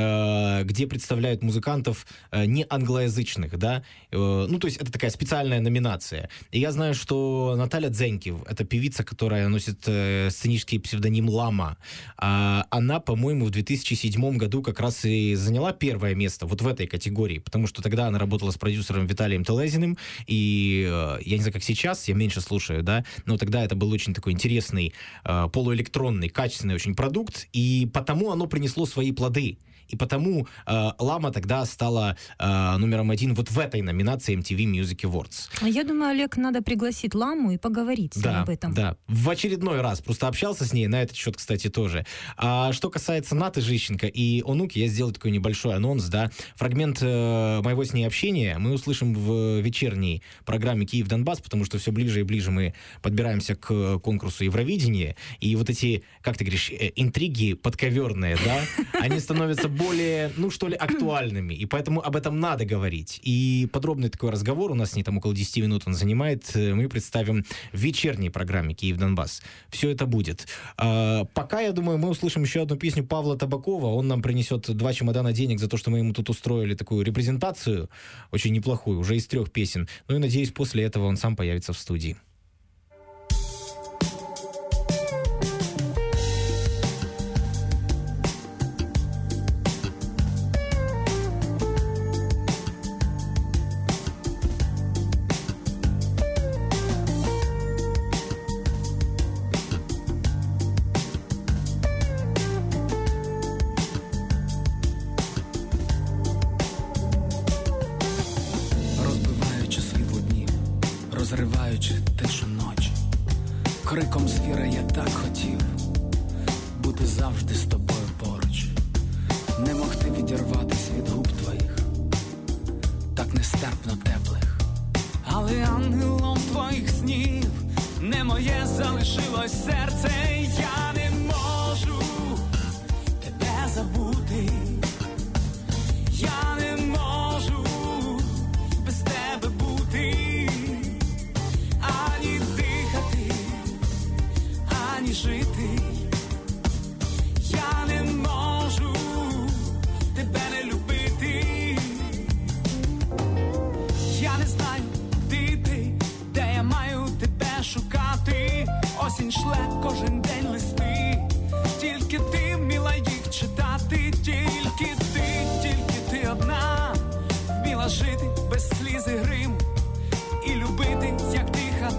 где представляют музыкантов не англоязычных, да, ну, то есть это такая специальная номинация. И я знаю, что Наталья Дзенькив, это певица, которая носит сценический псевдоним Лама, она, по-моему, в 2007 году как раз и заняла первое место вот в этой категории, потому что тогда она работала с продюсером Виталием Телезиным, и я не знаю, как сейчас, я меньше слушаю, да, но тогда это был очень такой интересный, полуэлектронный, качественный очень продукт, и потому оно принесло свои плоды. И потому Лама тогда стала номером 1 вот в этой номинации MTV Music Awards. Я думаю, Олег, надо пригласить Ламу и поговорить с ней об этом. Да, в очередной раз. Просто общался с ней на этот счет, кстати, тоже. А что касается Наты Жищенко и Онуки, я сделал такой небольшой анонс, да. Фрагмент моего с ней общения мы услышим в вечерней программе «Киев-Донбасс», потому что все ближе и ближе мы подбираемся к конкурсу Евровидения. И вот эти, как ты говоришь, интриги подковерные, да, они становятся более, ну что ли, актуальными, и поэтому об этом надо говорить. И подробный такой разговор, у нас с ней там около 10 минут он занимает, мы представим в вечерней программе «Киев-Донбасс». Все это будет. Пока, я думаю, мы услышим еще одну песню Павла Табакова, он нам принесет 2 чемодана денег за то, что мы ему тут устроили такую репрезентацию, очень неплохую, уже из 3 песен. Ну и, надеюсь, после этого он сам появится в студии. Розриваючи тишу ночі, криком звіра я так хотів бути завжди з тобою поруч, не могти відірватись від губ твоїх, так нестерпно теплих, але ангелом твоїх снів не моє залишилось серце, я не можу тебе забути, я не можу без тебе бути. Жити, я не можу тебе не любити. Я не знаю, куди ти, де я маю тебе шукати. Осінь шле кожен день листи, тільки ти вміла їх читати, тільки ти одна вміла жити без сліз і гриму і любити, як тиха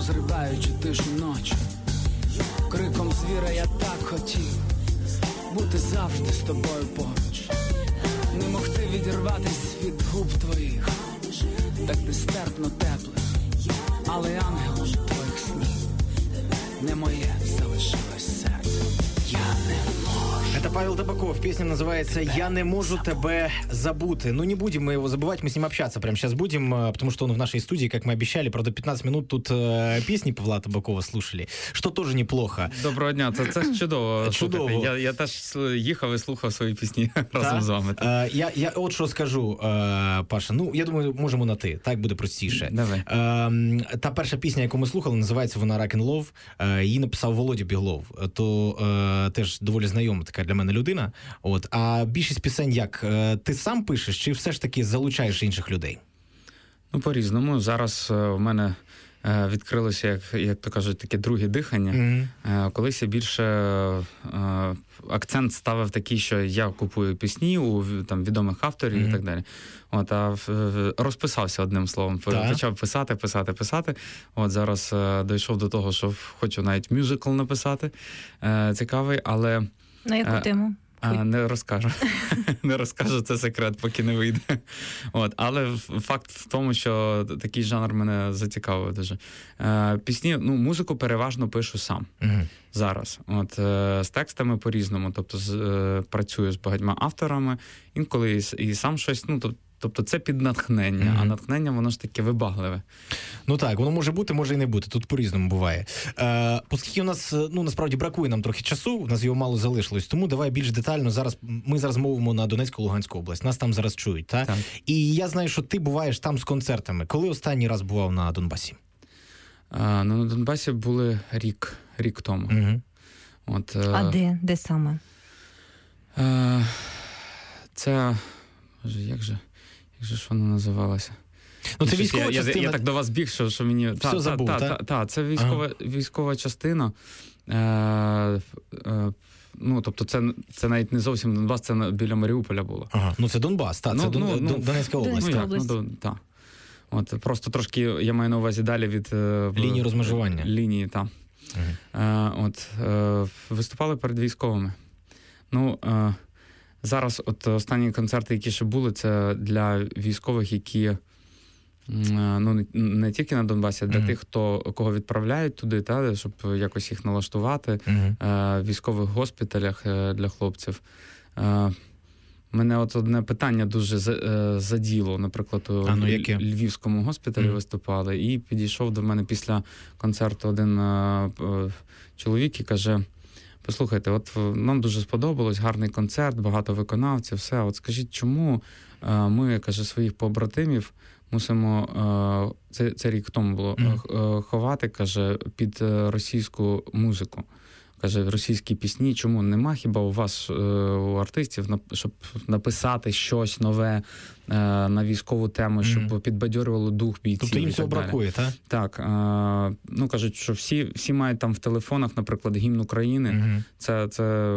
розриваючи тишу ночі. Криком звіра я так хотів бути завжди з тобою поруч, не могти відірватись від губ твоїх, так нестерпно теплих, але ангелом твоїх снів не моє залишилось серце. Я не можу. Это Павел Табаков. Песня называется «Я не можу тебе забути». Ну, не будем мы его забывать, мы с ним общаться прямо сейчас будем, потому что он в нашей студии, как мы обещали. Правда, 15 минут тут песни Павла Табакова слушали, что тоже неплохо. Доброго дня, це чудово. Чудово. Слухайте. Я теж їхав і слухав свої пісні разом з вами. Я от що скажу, Паша. Ну, я думаю, можемо на ти. Так буде простіше. Давай. Та перша пісня, яку ми слухали, називається вона «Rock and Love». Її написав Володя Біглов. То теж доволі знайома така для мене людина. От. А більшість пісень як? Ти сам пишеш чи все ж таки залучаєш інших людей? Ну, по-різному. Зараз в мене відкрилося, як то кажуть, таке друге дихання. Mm-hmm. Колись я більше акцент ставив такий, що я купую пісні у там відомих авторів mm-hmm. і так далі. От, а розписався одним словом. Почав писати. От зараз дійшов до того, що хочу навіть мюзикл написати. Цікавий, але... На яку тему? Не розкажу. Не розкажу, це секрет, поки не вийде. От. Але факт в тому, що такий жанр мене зацікавив дуже. Пісні, ну, музику переважно пишу сам. Зараз. От, з текстами по-різному. Тобто працюю з багатьма авторами. Інколи і сам щось, ну, тобто це під натхнення, а натхнення, воно ж таке вибагливе. Ну так, воно може бути, може і не бути. Тут по-різному буває. Оскільки у нас, ну, насправді бракує нам трохи часу, у нас його мало залишилось, тому давай більш детально зараз, ми зараз мовимо на Донецьку-Луганську область, нас там зараз чують, так? І я знаю, що ти буваєш там з концертами. Коли останній раз бував на Донбасі? Ну, на Донбасі були рік тому. От, а де саме? Це, як же ж вона називалася? Ну, це військова частина. Я так до вас біг, що мені... Все забув, так? Так, це військова частина. Ну, тобто це навіть не зовсім Донбас, це біля Маріуполя було. Ага, ну це Донбас, так, це Донецька область. Так. От, просто трошки, я маю на увазі далі від... Лінії розмежування. Лінії, так. От, виступали перед військовими. Ну, зараз от останні концерти, які ще були, це для військових, які ну, не тільки на Донбасі, а для тих, кого відправляють туди, щоб якось їх налаштувати, в військових госпіталях для хлопців. Мене от одне питання дуже заділо. Наприклад, у Львівському госпіталі виступали, і підійшов до мене після концерту один чоловік і каже: послухайте, от нам дуже сподобалось, гарний концерт, багато виконавців, все. От скажіть, чому ми, каже, своїх побратимів мусимо, це рік тому було, ховати, каже, під російську музику. Каже, російські пісні, чому нема хіба у вас, у артистів, щоб написати щось нове на військову тему, щоб підбадьорювало дух бійців? Тобто їм цього бракує, так? Так. Ну, кажуть, що всі мають там в телефонах, наприклад, гімн України. Це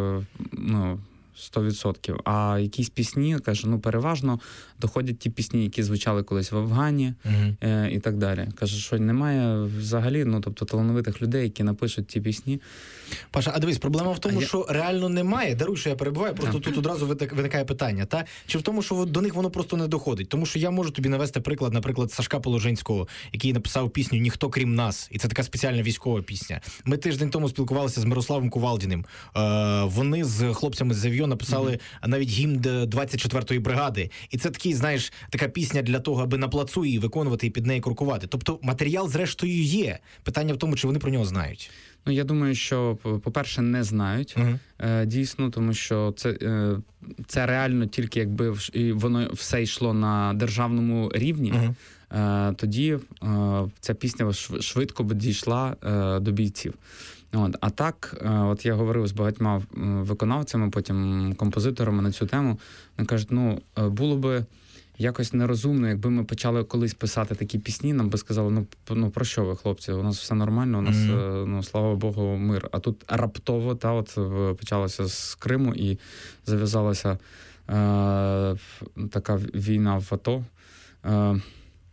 ну, 100%. А якісь пісні, каже, ну, переважно доходять ті пісні, які звучали колись в Афгані і так далі. Каже, що немає взагалі, ну, тобто, талановитих людей, які напишуть ті пісні. Паша, а дивись, проблема в тому, що реально немає. Даруй, що я перебуваю, просто тут одразу виникає питання, та? Чи в тому, що до них воно просто не доходить? Тому що я можу тобі навести приклад, наприклад, Сашка Положинського, який написав пісню «Ніхто крім нас», і це така спеціальна військова пісня. Ми тиждень тому спілкувалися з Мирославом Кувалдіним. Вони з хлопцями з Авіо написали навіть гімн 24-ї бригади. І це такий, знаєш, така пісня для того, аби на плацу її виконувати і під неї крокувати. Тобто матеріал, зрештою, є. Питання в тому, чи вони про нього знають. Ну, я думаю, що, по-перше, не знають, дійсно, тому що це реально тільки якби воно все йшло на державному рівні, тоді ця пісня швидко б дійшла до бійців. От. А так, от я говорив з багатьма виконавцями, потім композиторами на цю тему, вони кажуть, ну, було би якось нерозумно, якби ми почали колись писати такі пісні, нам би сказали, ну про що ви, хлопці, у нас все нормально, у нас, ну, слава Богу, мир. А тут раптово, почалося з Криму і зав'язалася така війна в АТО.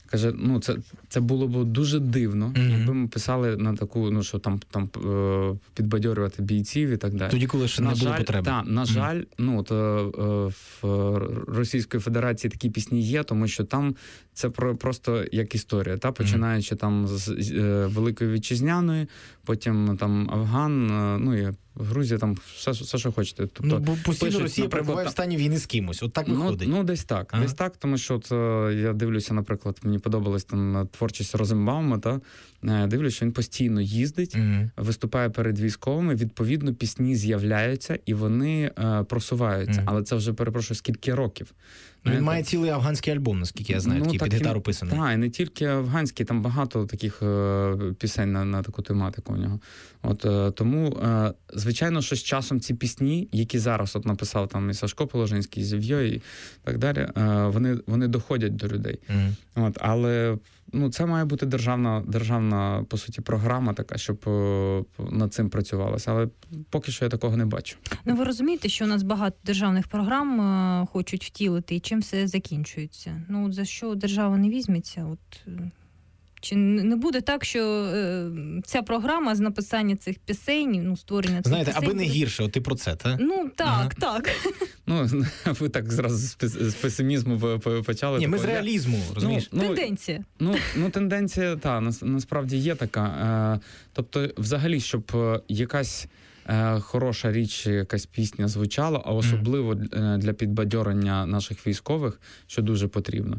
Каже, ну це було б дуже дивно, якби ми писали на таку, ну що там підбадьорювати бійців і так далі. Тоді, коли ще не було потреби. Так, на жаль, ну от в Російської Федерації такі пісні є, тому що там це просто як історія, та починаючи там з Великої Вітчизняної, потім там Афган, ну і Грузія, там все, що хочете. Тобто, бо постійно Росія перебуває в стані війни з кимось. От так виходить. Ну, десь так. Десь так, тому що от я дивлюся, наприклад, мені подобалась там творчість Розенбаума, та дивлюся, що він постійно їздить, виступає перед військовими, відповідно, пісні з'являються і вони просуваються. Але це вже, перепрошую, скільки років. Він має цілий афганський альбом, наскільки я знаю, такий під гітару писаний. Так, і не тільки афганський, там багато таких пісень на таку тематику у нього. От тому, звичайно, що з часом ці пісні, які зараз от написав там і Сашко Положинський, і Зів'йо, і так далі, вони доходять до людей. От, але ну, це має бути державна, по суті, програма така, щоб над цим працювалося. Але поки що я такого не бачу. Ну, ви розумієте, що у нас багато державних програм хочуть втілити, і чим все закінчується? Ну, от за що держава не візьметься? От, чи не буде так, що ця програма з написання цих пісень, ну, створення цих Знаєте, пісень... аби не гірше, от ти про це, та? Ну, так, так. Ну, ви так зразу з песимізму почали. Ні, ми з реалізму, розумієш? Тенденція. Ну, тенденція, насправді є така. Тобто, взагалі, щоб якась хороша річ, якась пісня звучала, а особливо для підбадьорення наших військових, що дуже потрібно.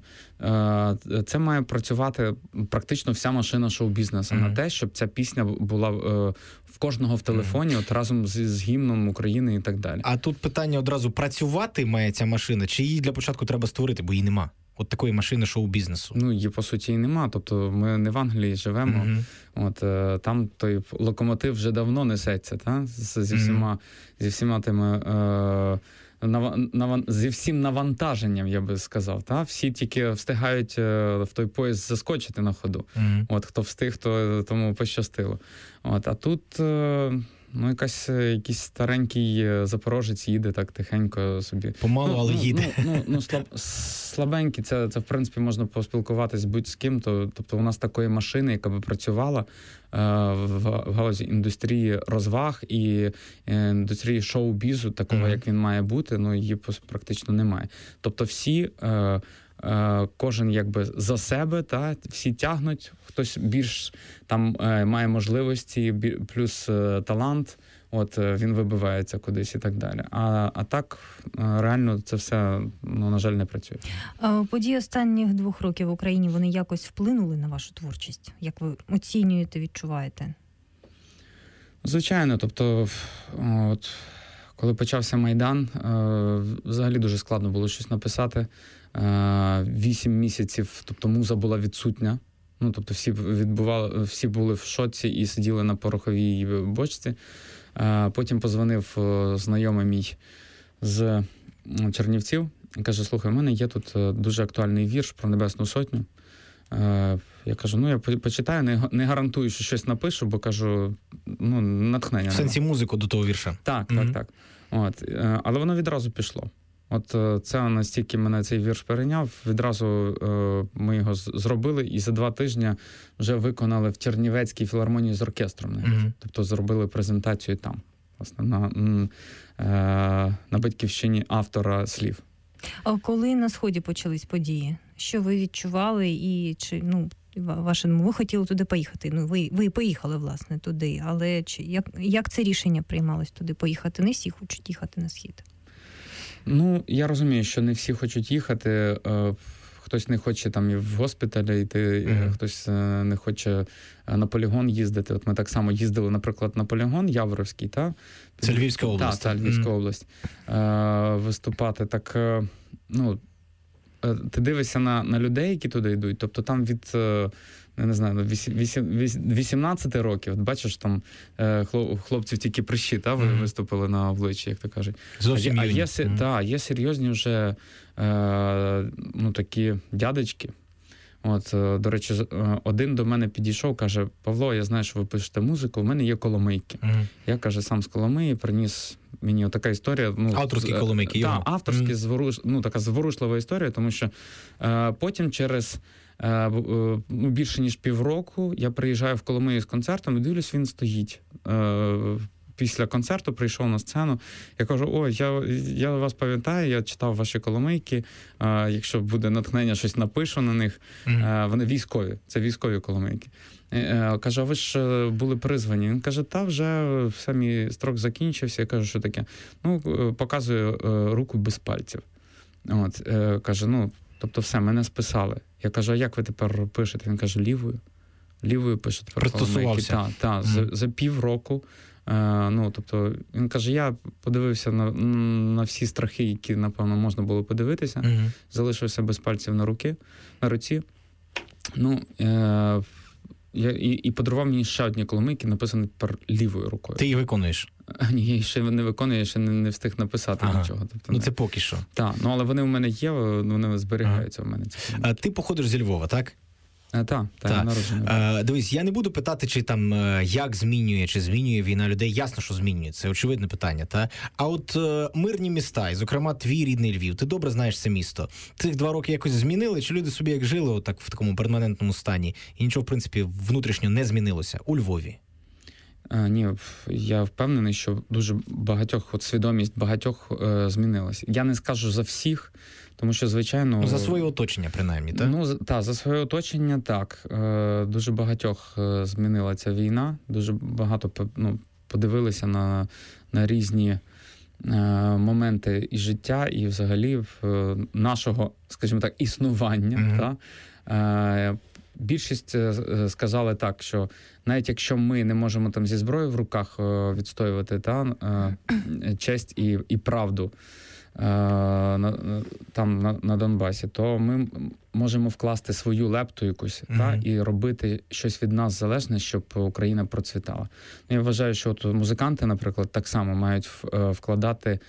Це має працювати практично вся машина шоу-бізнесу на те, щоб ця пісня була в кожного в телефоні, от разом з гімном України і так далі. А тут питання одразу, працювати має ця машина, чи її для початку треба створити, бо її нема? От такої машини шоу-бізнесу. Ну, її, по суті, і нема. Тобто ми не в Англії живемо. От там той локомотив вже давно несеться, та? Зі всіма тими зі всім навантаженням, я би сказав. Та? Всі тільки встигають в той поїзд заскочити на ходу. От хто встиг, то тому пощастило. От, а тут ну, якийсь старенький запорожець їде так тихенько собі. Помалу, але їде. Слабенький, це в принципі можна поспілкуватись будь з ким. Тобто у нас такої машини, яка би працювала в галузі індустрії розваг і індустрії шоу-бізу, такого, як він має бути, ну її практично немає. Тобто всі... кожен якби за себе, та всі тягнуть, хтось більш там має можливості, плюс талант, от він вибивається кудись і так далі. А так реально це все, ну, на жаль, не працює. Події останніх 2 років в Україні, вони якось вплинули на вашу творчість? Як ви оцінюєте, відчуваєте? Звичайно, тобто от коли почався Майдан, взагалі дуже складно було щось написати. 8 місяців, тобто муза була відсутня. Ну, тобто всі були в шоці і сиділи на пороховій бочці. Потім позвонив знайомий мій з Чернівців і каже: слухай, у мене є тут дуже актуальний вірш про Небесну Сотню. Я кажу, ну я почитаю, не гарантую, що щось напишу, бо кажу, ну, натхнення. В сенсі музику до того вірша. Так. От. Але воно відразу пішло. От це настільки мене цей вірш перейняв, відразу ми його зробили і за 2 тижні вже виконали в Чернівецькій філармонії з оркестром. Тобто зробили презентацію там, власне, на батьківщині автора слів. А коли на Сході почались події? Що ви відчували і чи, ну, ви хотіли туди поїхати? Ну, ви поїхали, власне, туди, але як це рішення приймалось туди поїхати? Не всі хочуть їхати на Схід. Ну, я розумію, що не всі хочуть їхати. Хтось не хоче там і в госпіталі йти, хтось не хоче на полігон їздити. От ми так само їздили, наприклад, на полігон Яворівський, та? Це Львівська область. Так, Львівська область. Виступати. Так, ну, ти дивишся на людей, які туди йдуть, тобто там від, я не знаю, 18 років, бачиш, там хлопців тільки прищі, та, виступили на обличчі, як то кажуть. Зовсім юні. Є серйозні вже, ну, такі дядечки, От, до речі, один до мене підійшов, каже: Павло, я знаю, що ви пишете музику, в мене є коломийки. Я, каже, сам з Коломиї приніс мені отака історія. Ну, авторські коломийки. Так, авторські, така зворушлива історія, тому що потім через більше ніж півроку я приїжджаю в Коломию з концертом і дивлюсь, він стоїть. Після концерту прийшов на сцену, я кажу: ой, я вас пам'ятаю, я читав ваші коломийки, якщо буде натхнення, щось напишу на них. Вони військові, це військові коломийки. Каже: а ви ж були призвані? Він каже: та вже все, мій строк закінчився. Я кажу: що таке? Ну, показую руку без пальців. От, каже: ну, тобто все, мене списали. Я кажу: а як ви тепер пишете? Він каже: лівою. Лівою пише тепер коломийки. Так, за півроку. Ну, тобто, він каже: я подивився на всі страхи, які, напевно, можна було подивитися, залишився без пальців на руці. Ну, і подарував мені ще одні коломийки, написані тепер лівою рукою. Ти її виконуєш? Ні, я ще не виконую, я ще не встиг написати нічого. Тобто, ну, це поки що. Так, ну, але вони у мене є, вони зберігаються у мене. Ти походиш зі Львова, так? Так, я народжений. Дивись, я не буду питати, чи там як змінює, чи змінює війна людей. Ясно, що змінює, це очевидне питання. Та? А от мирні міста, і, зокрема, твій рідний Львів, ти добре знаєш це місто. Цих 2 роки якось змінили, чи люди собі як жили отак, в такому перманентному стані, і нічого, в принципі, внутрішньо не змінилося у Львові? Ні, я впевнений, що дуже багатьох, от свідомість багатьох змінилася. Я не скажу за всіх, тому що, звичайно... За своє оточення, принаймні, так? Ну, так, за своє оточення, так. Дуже багатьох змінила ця війна, дуже багато подивилися на різні моменти і життя, і взагалі нашого, скажімо так, існування, Більшість сказали так, що навіть якщо ми не можемо там зі зброєю в руках відстоювати честь і правду там на Донбасі, то ми можемо вкласти свою лепту якусь і робити щось від нас залежне, щоб Україна процвітала. Я вважаю, що от музиканти, наприклад, так само мають вкладати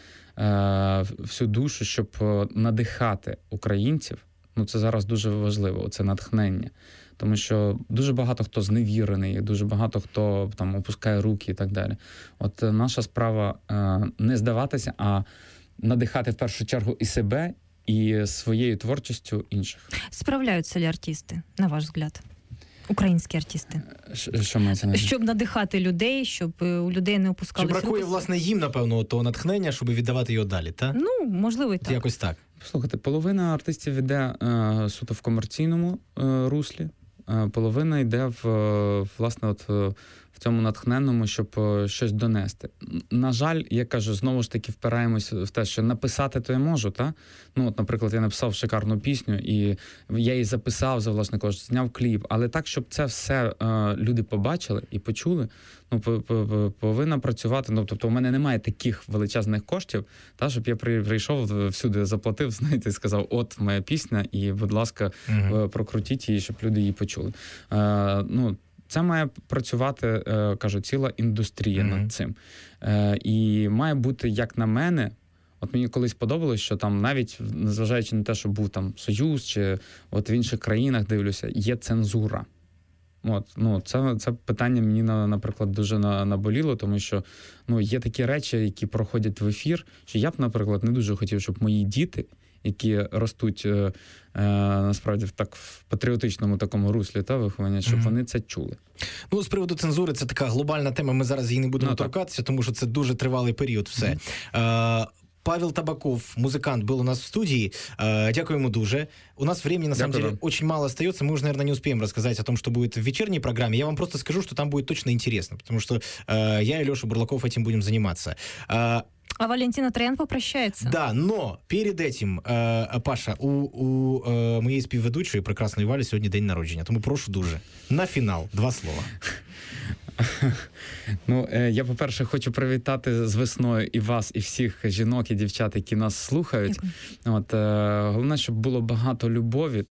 всю душу, щоб надихати українців. Ну, це зараз дуже важливо, це натхнення. Тому що дуже багато хто зневірений, дуже багато хто там опускає руки і так далі. От наша справа не здаватися, а надихати в першу чергу і себе, і своєю творчістю інших. Справляються ли артисти, на ваш взгляд? Українські артисти. Що мається на увазі? Щоб надихати людей, щоб у людей не опускались руки. Чи бракує, власне, їм, напевно, того натхнення, щоб віддавати його далі, так? Ну, можливо, і так. Якось так. Слухайте, половина артистів йде суто в комерційному руслі, половина йде власне, в цьому натхненному, щоб щось донести. На жаль, я кажу, знову ж таки впираємось в те, що написати то я можу, та? Ну, от, наприклад, я написав шикарну пісню, і я її записав за власний кошт, зняв кліп, але так, щоб це все люди побачили і почули, ну, повинна працювати. Ну, тобто у мене немає таких величезних коштів, та, щоб я прийшов, всюди заплатив, знаєте, і сказав: от моя пісня, і, будь ласка, прокрутіть її, щоб люди її почули. Ну, це має працювати, кажу, ціла індустрія над цим. І має бути, як на мене, от мені колись подобалось, що там навіть, незважаючи на те, що був там Союз, чи от в інших країнах, дивлюся, є цензура. От, ну, це питання мені, наприклад, дуже наболіло, тому що ну, є такі речі, які проходять в ефір, що я б, наприклад, не дуже хотів, щоб мої діти, які ростуть насправді в патріотичному такому руслі та виховання, щоб вони це чули. Ну, з приводу цензури, це така глобальна тема, ми зараз її не будемо торкатися, тому що це дуже тривалий період все. Павел Табаков, музыкант, был у нас в студии. Дякую ему дуже. У нас времени, на самом деле, очень мало остается. Мы уже, наверное, не успеем рассказать о том, что будет в вечерней программе. Я вам просто скажу, что там будет точно интересно, потому что я и Леша Бурлаков этим будем заниматься. А Валентина Троян попрощается. Да, но перед этим, Паша, у моєї співведучої прекрасної Валі сьогодні день народження, тому прошу дуже. На фінал 2 слова. Ну, я, по-перше, хочу привітати з весною і вас, і всіх жінок і дівчат, які нас слухають. От, головне, щоб було багато любові.